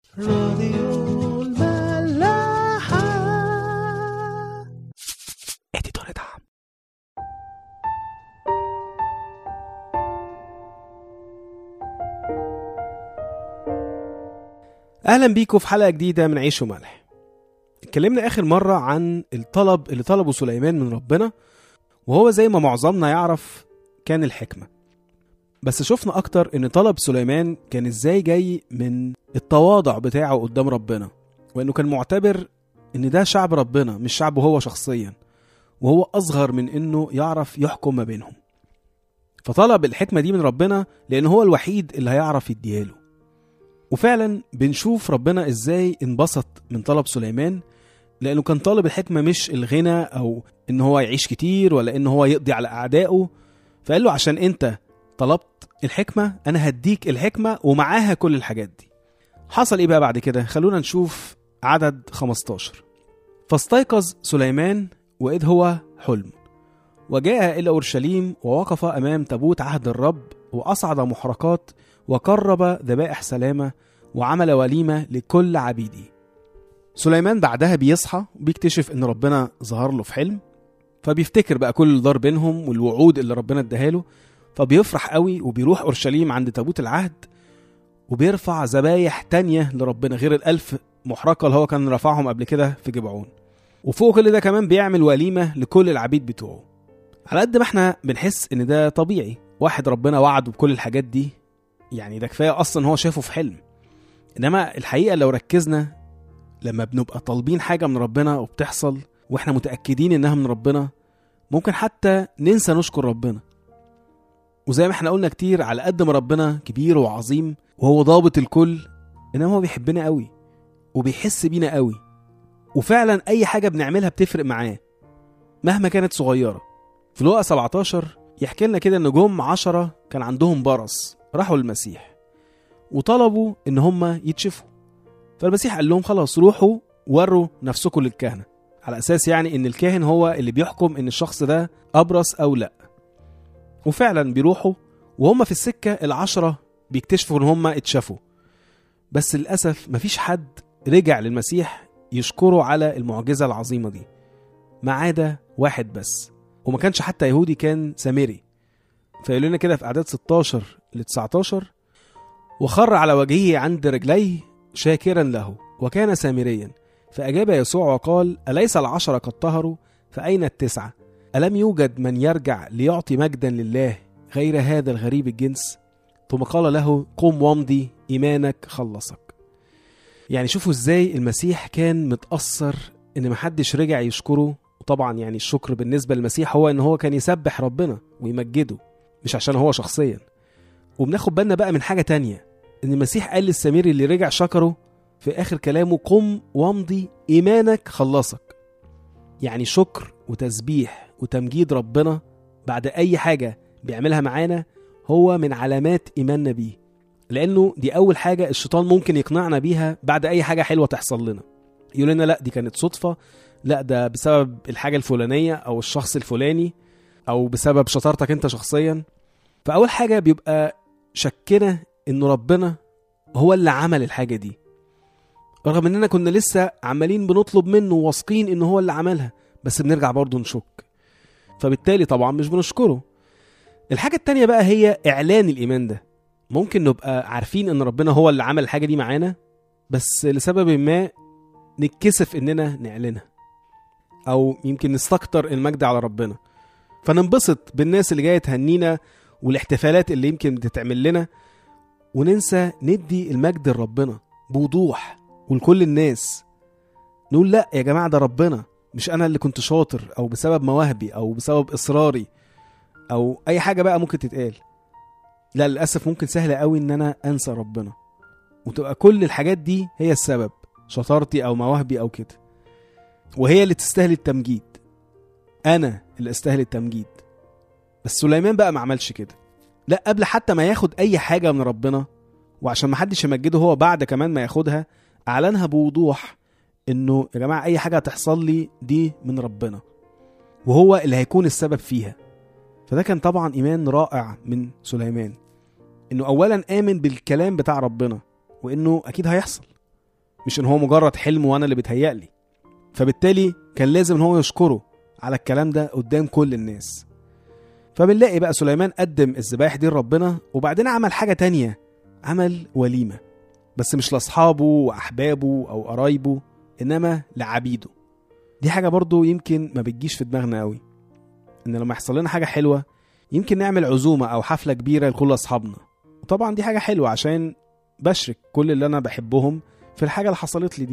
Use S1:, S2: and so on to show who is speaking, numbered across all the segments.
S1: راديو الملاحة. اديتور دعم. اهلا بيكم في حلقة جديدة من عيش وملح. اتكلمنا اخر مرة عن الطلب اللي طلبه سليمان من ربنا، وهو زي ما معظمنا يعرف كان الحكمة. بس شفنا اكتر ان طلب سليمان كان ازاي جاي من التواضع بتاعه قدام ربنا، وانه كان معتبر ان ده شعب ربنا مش شعبه هو شخصيا، وهو اصغر من انه يعرف يحكم ما بينهم. فطلب الحكمة دي من ربنا لان هو الوحيد اللي هيعرف يديهاله. وفعلا بنشوف ربنا ازاي انبسط من طلب سليمان، لانه كان طالب الحكمة مش الغنى او ان هو يعيش كتير ولا ان هو يقضي على اعدائه. فقال له عشان انت طلبت الحكمة انا هديك الحكمة ومعاها كل الحاجات دي. حصل ايه بقى بعد كده؟ خلونا نشوف عدد 15. فاستيقظ سليمان وإذ هو حلم، وجاء إلى أورشليم ووقف أمام تابوت عهد الرب، وأصعد محرقات وقرب ذبائح سلامة وعمل وليمة لكل عبيده. سليمان بعدها بيصحى بيكتشف ان ربنا ظهر له في حلم، فبيفتكر بقى كل اللي دار بينهم والوعود اللي ربنا اداهاله، فبيفرح قوي وبيروح أورشليم عند تابوت العهد وبيرفع ذبايح تانية لربنا غير 1000 محرقة اللي هو كان رفعهم قبل كده في جبعون. وفوق كل ده كمان بيعمل وليمة لكل العبيد بتوعه. على قد ما احنا بنحس ان ده طبيعي، واحد ربنا وعده بكل الحاجات دي، يعني ده كفاية اصلا هو شافه في حلم. انما الحقيقة لو ركزنا، لما بنبقى طالبين حاجة من ربنا وبتحصل واحنا متأكدين انها من ربنا، ممكن حتى ننسى نشكر ربنا. وزي ما احنا قلنا كتير، على قد ما ربنا كبير وعظيم وهو ضابط الكل، انما هو بيحبنا قوي وبيحس بينا قوي، وفعلا اي حاجة بنعملها بتفرق معاه مهما كانت صغيرة. في لوقا 17 يحكي لنا كده ان جم 10 كان عندهم برص راحوا للمسيح وطلبوا ان هم يتشفوا. فالمسيح قال لهم خلاص روحوا وروا نفسكم للكهنة، على اساس يعني ان الكاهن هو اللي بيحكم ان الشخص ده ابرص او لا. وفعلا بيروحوا وهم في السكة 10 بيكتشفوا ان هم اتشافوا. بس للأسف مفيش حد رجع للمسيح يشكره على المعجزة العظيمة دي، ما عدا واحد بس، وما كانش حتى يهودي، كان سامري. فيقول لنا كده في أعداد 16 ل 19: وخر على وجهه عند رجليه شاكرا له، وكان سامريا. فأجاب يسوع وقال: أليس 10 قد طهروا؟ فأين 9؟ ألم يوجد من يرجع ليعطي مجدا لله غير هذا الغريب الجنس؟ ثم قال له: قم وامضي، إيمانك خلصك. يعني شوفوا ازاي المسيح كان متأثر ان محدش رجع يشكره. وطبعا يعني الشكر بالنسبة للمسيح هو ان هو كان يسبح ربنا ويمجده، مش عشان هو شخصيا. وبناخد بالنا بقى من حاجة تانية، ان المسيح قال للسامري اللي رجع شكره في آخر كلامه: قم وامضي، إيمانك خلصك. يعني شكر وتسبيح وتمجيد ربنا بعد أي حاجة بيعملها معانا هو من علامات إيماننا بيه، لأنه دي أول حاجة الشيطان ممكن يقنعنا بيها بعد أي حاجة حلوة تحصل لنا. يقول لنا لا دي كانت صدفة، لا ده بسبب الحاجة الفلانية أو الشخص الفلاني، أو بسبب شطارتك أنت شخصيا. فأول حاجة بيبقى شكنا إنه ربنا هو اللي عمل الحاجة دي، رغم إننا كنا لسه عمالين بنطلب منه واثقين إنه هو اللي عملها، بس بنرجع برضو نشك، فبالتالي طبعا مش بنشكره. الحاجة التانية بقى هي إعلان الإيمان ده. ممكن نبقى عارفين إن ربنا هو اللي عمل الحاجة دي معانا، بس لسبب ما نتكسف إننا نعلنها، أو يمكن نستكتر المجد على ربنا، فننبسط بالناس اللي جاية تهنينا والاحتفالات اللي يمكن بتتعمل لنا، وننسى ندي المجد لربنا بوضوح ولكل الناس. نقول لا يا جماعة، ده ربنا، مش أنا اللي كنت شاطر أو بسبب مواهبي أو بسبب إصراري أو أي حاجة بقى ممكن تتقال. لا، للأسف ممكن سهل قوي إن أنا أنسى ربنا وتبقى كل الحاجات دي هي السبب، شطارتي أو مواهبي أو كده، وهي اللي تستاهل التمجيد، أنا اللي أستاهل التمجيد. بس سليمان بقى ما عملش كده. لا، قبل حتى ما ياخد أي حاجة من ربنا، وعشان ما حدش يمجده هو بعد كمان ما ياخدها، أعلنها بوضوح إنه يا جماعة أي حاجة هتحصل لي دي من ربنا، وهو اللي هيكون السبب فيها. فده كان طبعا إيمان رائع من سليمان، إنه أولا آمن بالكلام بتاع ربنا وإنه أكيد هيحصل، مش إن هو مجرد حلم وأنا اللي بتهيألي. فبالتالي كان لازم إن هو يشكره على الكلام ده قدام كل الناس. فبنلاقي بقى سليمان قدم الذبائح دي لربنا، وبعدين عمل حاجة تانية، عمل وليمة، بس مش لأصحابه وأحبابه أو قرايبه، إنما لعبيده. دي حاجة برضو يمكن ما بتجيش في دماغنا قوي، إن لما يحصل لنا حاجة حلوة يمكن نعمل عزومة أو حفلة كبيرة لكل أصحابنا، وطبعا دي حاجة حلوة عشان بشرك كل اللي أنا بحبهم في الحاجة اللي حصلت لي دي.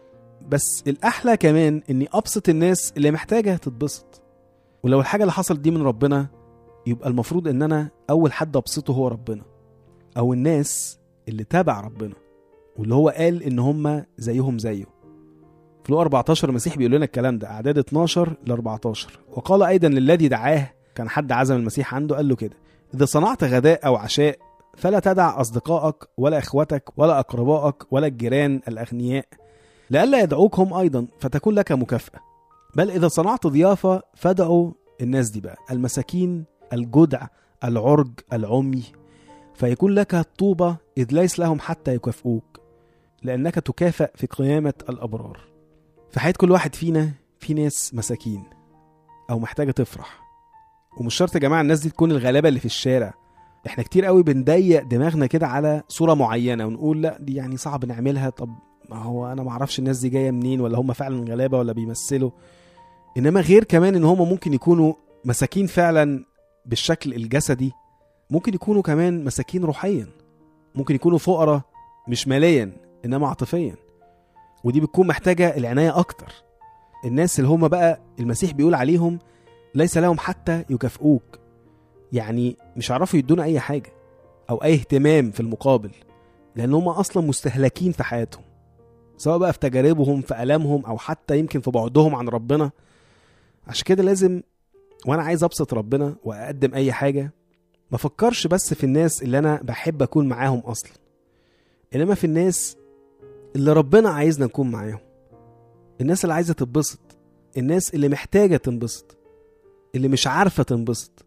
S1: بس الأحلى كمان إني أبسط الناس اللي محتاجة تتبسط. ولو الحاجة اللي حصلت دي من ربنا، يبقى المفروض إن أنا أول حد أبسطه هو ربنا، أو الناس اللي تابع ربنا واللي هو قال إن هم زيهم زيه. في لوقا 14 المسيح بيقول لنا الكلام ده، أعداد 12-14. وقال أيضا للذي دعاه، كان حد عزم المسيح عنده، قال له كده: إذا صنعت غداء أو عشاء فلا تدع أصدقائك ولا إخوتك ولا أقربائك ولا الجيران الأغنياء لئلا يدعوك هم أيضا فتكون لك مكافأة، بل إذا صنعت ضيافة فدعوا الناس دي بقى المساكين الجدع العرج العمي، فيكون لك الطوبة إذ ليس لهم حتى يكافئوك، لأنك تكافئ في قيامة الأبرار. في حياة كل واحد فينا في ناس مساكين أو محتاجة تفرح. ومش شرط يا جماعة الناس دي تكون الغلابة اللي في الشارع. احنا كتير قوي بنضيق دماغنا كده على صورة معينة ونقول لا دي يعني صعب نعملها، طب ما هو أنا معرفش الناس دي جاية منين، ولا هم فعلا غلابة ولا بيمثلوا. إنما غير كمان إن هم ممكن يكونوا مساكين فعلا بالشكل الجسدي، ممكن يكونوا كمان مساكين روحيا، ممكن يكونوا فقراء مش ماليا إنما عاطفيا، ودي بتكون محتاجة العناية أكتر. الناس اللي هم بقى المسيح بيقول عليهم ليس لهم حتى يكافئوك، يعني مش عارفوا يدونا أي حاجة أو أي اهتمام في المقابل، لأن هم أصلا مستهلكين في حياتهم، سواء بقى في تجاربهم في ألامهم أو حتى يمكن في بعدهم عن ربنا. عشان كده لازم وأنا عايز أبسط ربنا وأقدم أي حاجة ما فكرش بس في الناس اللي أنا بحب أكون معاهم أصلا، إنما في الناس اللي ربنا عايزنا نكون معاهم، الناس اللي عايزة تنبسط، الناس اللي محتاجة تنبسط، اللي مش عارفة تنبسط.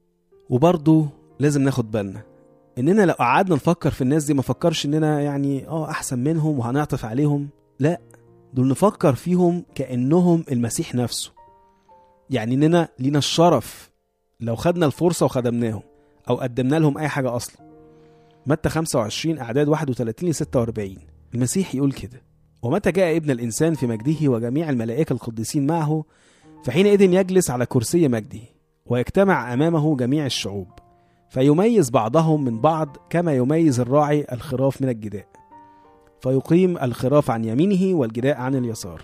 S1: وبرضو لازم ناخد بالنا إننا لو قعدنا نفكر في الناس دي ما فكرش إننا يعني أحسن منهم وهنعطف عليهم، لا، دول نفكر فيهم كأنهم المسيح نفسه، يعني إننا لينا الشرف لو خدنا الفرصة وخدمناهم أو قدمنا لهم أي حاجة أصلا. متى 25 أعداد 31-46 المسيح يقول كده: ومتى جاء ابن الإنسان في مجده وجميع الملائكة القديسين معه، فحينئذ يجلس على كرسي مجده ويجتمع أمامه جميع الشعوب، فيميز بعضهم من بعض كما يميز الراعي الخراف من الجداء، فيقيم الخراف عن يمينه والجداء عن اليسار.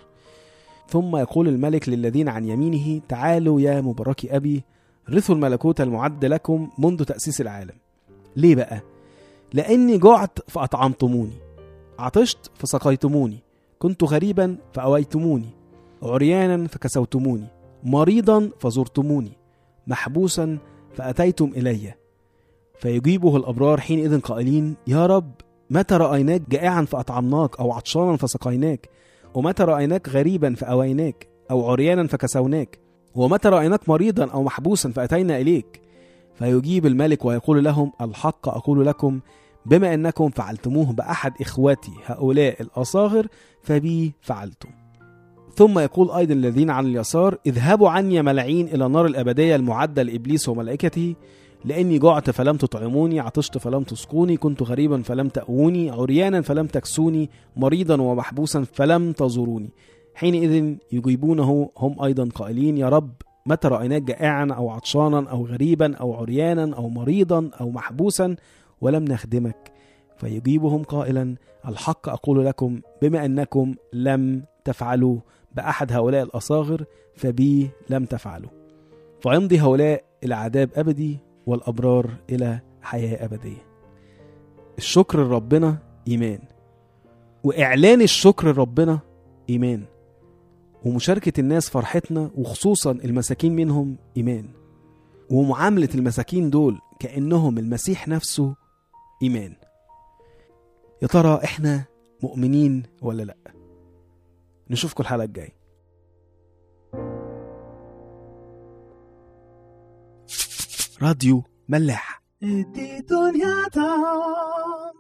S1: ثم يقول الملك للذين عن يمينه: تعالوا يا مبارك أبي، رثوا الملكوت المعد لكم منذ تأسيس العالم. ليه بقى؟ لأني جعت فأطعمتموني، عطشت فسقيتموني، كنت غريبا فأويتموني، عريانا فكسوتموني، مريضا فزرتموني، محبوسا فأتيتم إلي. فيجيبه الأبرار حينئذ قائلين: يا رب، متى رأيناك جائعا فأطعمناك، أو عطشانا فسقيناك؟ ومتى رأيناك غريبا فأويناك، أو عريانا فكسوناك؟ ومتى رأيناك مريضا أو محبوسا فأتينا إليك؟ فيجيب الملك ويقول لهم: الحق أقول لكم، بما أنكم فعلتموه بأحد إخواتي هؤلاء الأصاغر فبي فعلتم. ثم يقول أيضا الذين عن اليسار: اذهبوا عني ملعين إلى نار الأبدية المعدة لإبليس وملائكته، لأني جعت فلم تطعموني، عطشت فلم تسقوني، كنت غريبا فلم تأووني، عريانا فلم تكسوني، مريضا ومحبوسا فلم تزوروني. حينئذ يجيبونه هم أيضا قائلين: يا رب، متى رأيناك جائعا أو عطشانا أو غريبا أو عريانا أو مريضا أو محبوسا ولم نخدمك؟ فيجيبهم قائلا: الحق أقول لكم، بما أنكم لم تفعلوا بأحد هؤلاء الأصاغر فبي لم تفعلوا. فيمضي هؤلاء إلى عذاب أبدي والأبرار إلى حياة أبدية. الشكر لربنا إيمان، وإعلان الشكر لربنا إيمان، ومشاركة الناس فرحتنا وخصوصا المساكين منهم إيمان، ومعاملة المساكين دول كأنهم المسيح نفسه إيمان. يا ترى إحنا مؤمنين ولا لأ؟ نشوفكم الحلقة الجاية. راديو ملاح.